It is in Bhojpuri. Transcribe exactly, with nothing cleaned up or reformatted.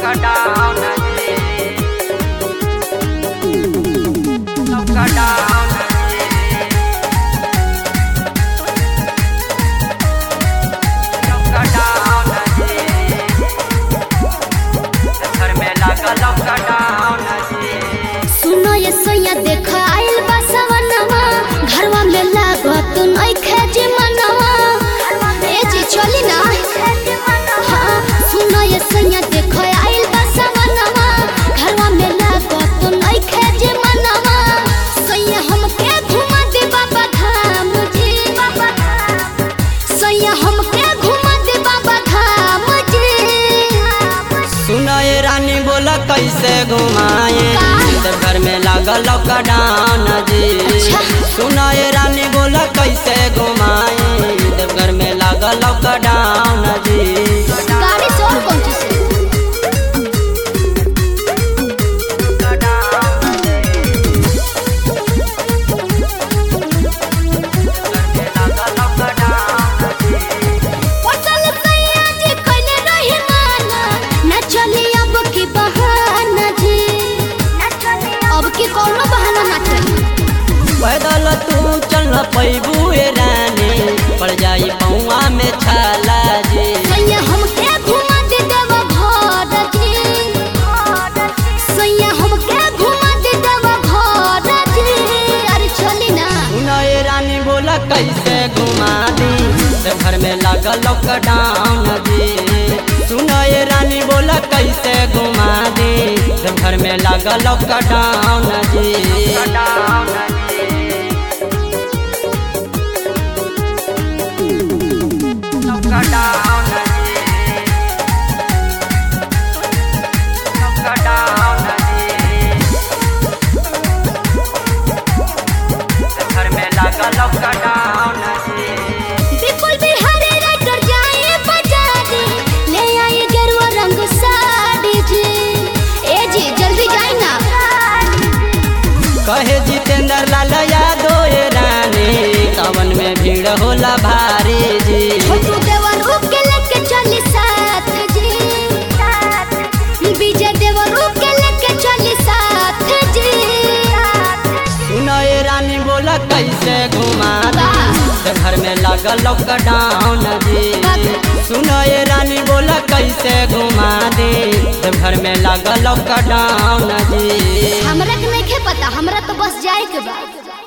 लॉकडाउन जी लॉकडाउन जी लॉकडाउन जी घर में लगा लॉकडाउन जी। सुनो ये सैया देख आइल बा सवनवा घरवा में लागत नइखे जे मनवा ए जी चली ना। हाँ, सुनो ये सैया देख आइल बा सवनवा घरवा में लागत नइखे जे मनवा सैया हमके घुमा दे बाबा धाम जी बाबा धाम सैया हमके घुमा दे बाबा धाम जी। सुनो ये रानी बोला कैसे घुमाए जब घर में लगा लॉकडाउन जी। सुनो ये रानी बोला कैसे घुमाए जब घर में लगा लॉकडाउन जी। गाड़ी से और कौन चीज से? पटल सैया जी कइले रही माना ना चली अब की बहाना जी अब की कोनो बहाना ना चली। पैदल तू चल पैबू रानी पड़ जाई पौआ में छाला जी। सैया हमके घुमा दे देवा घर जी सैया हमके घुमा दे देवा घर जी। अरे चली ना। सुनो ये रानी बोला कैसे घुमा दी जब घर में लगा लॉकडाउन जी। सुनो ये रानी बोला कैसे घुमा दी जब घर में लगा लॉकडाउन जी। लॉकडाउन जी लॉकडाउन जी लॉकडाउन जी घर में लगा लॉकडाउन जी। बिल्कुल बिहारी राइटर जाए बाजारी ले आए गेरुआ रंग साड़ी जी। ए जी जल्दी जाए ना। कहे जितेंद्र लाल यादव ये रानी सावन में भीड़ होला भारी जी। छोटू देवरू के लेके चली साथ जी विजय देवरू के लेके चली साथ जी। सुनो ये रानी बोला कैसे घुमा दी जब घर में लगा लॉकडाउन जी। सुनो ये रानी बोला कैसे घुमा दी जब घर में लगा लॉकडाउन जी। हमरा के नहीं पता हमरा तो बस जाए के बा।